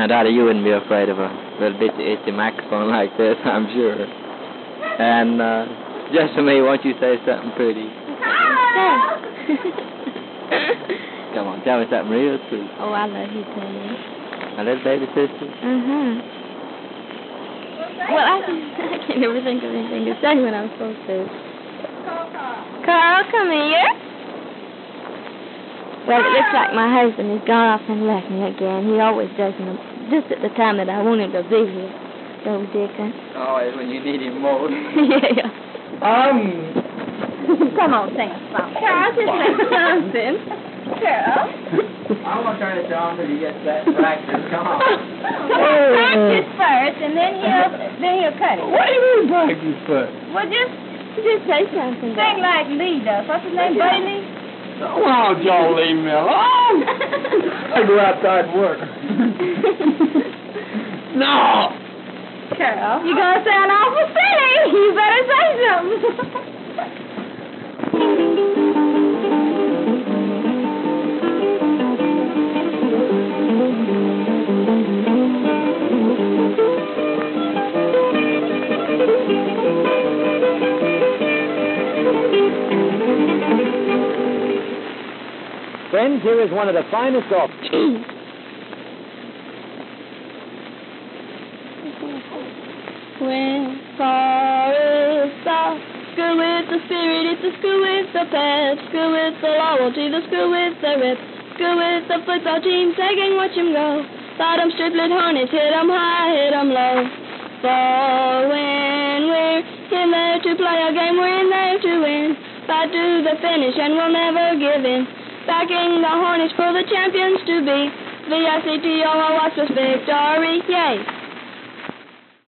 Now, Dottie, you wouldn't be afraid of a little bitty itchy microphone like this, I'm sure. And just for me, won't you say something pretty? Come on, tell me something real sweet. Oh, I love you, Tony. My little baby sister? Well, I can't ever think of anything to say when I'm supposed to. Carl, come here. Well, it looks like my husband has gone off and left me again. He always does, just at the time that I want him to be here. So, Dickon. Always when you need him most. Yeah. Come on, sing a song. Carl, just say something. Carl. I'm going to turn it on till you get that practice. Come on. Practice first, and then he'll cut it. What do you mean practice first? Well, just say something. Sing like Lee does. What's his name, Buddy Lee? Well, Joe, leave me alone. I go outside and work. No. Carol, you're going to sound awful silly. You better say something. Friends, here is one of the finest of... When far is the school with the spirit, it's the school with the pep, school with the loyalty, the school with the rip, school with the football team, taking watch 'em go. Bottom striplet harness, hit 'em high, hit 'em low. For when we're in there to play a game, we're in there to win. Fight to the finish and we'll never give in. Backing the Hornets for the champions to be. VICTOR, what's this victory? Yay!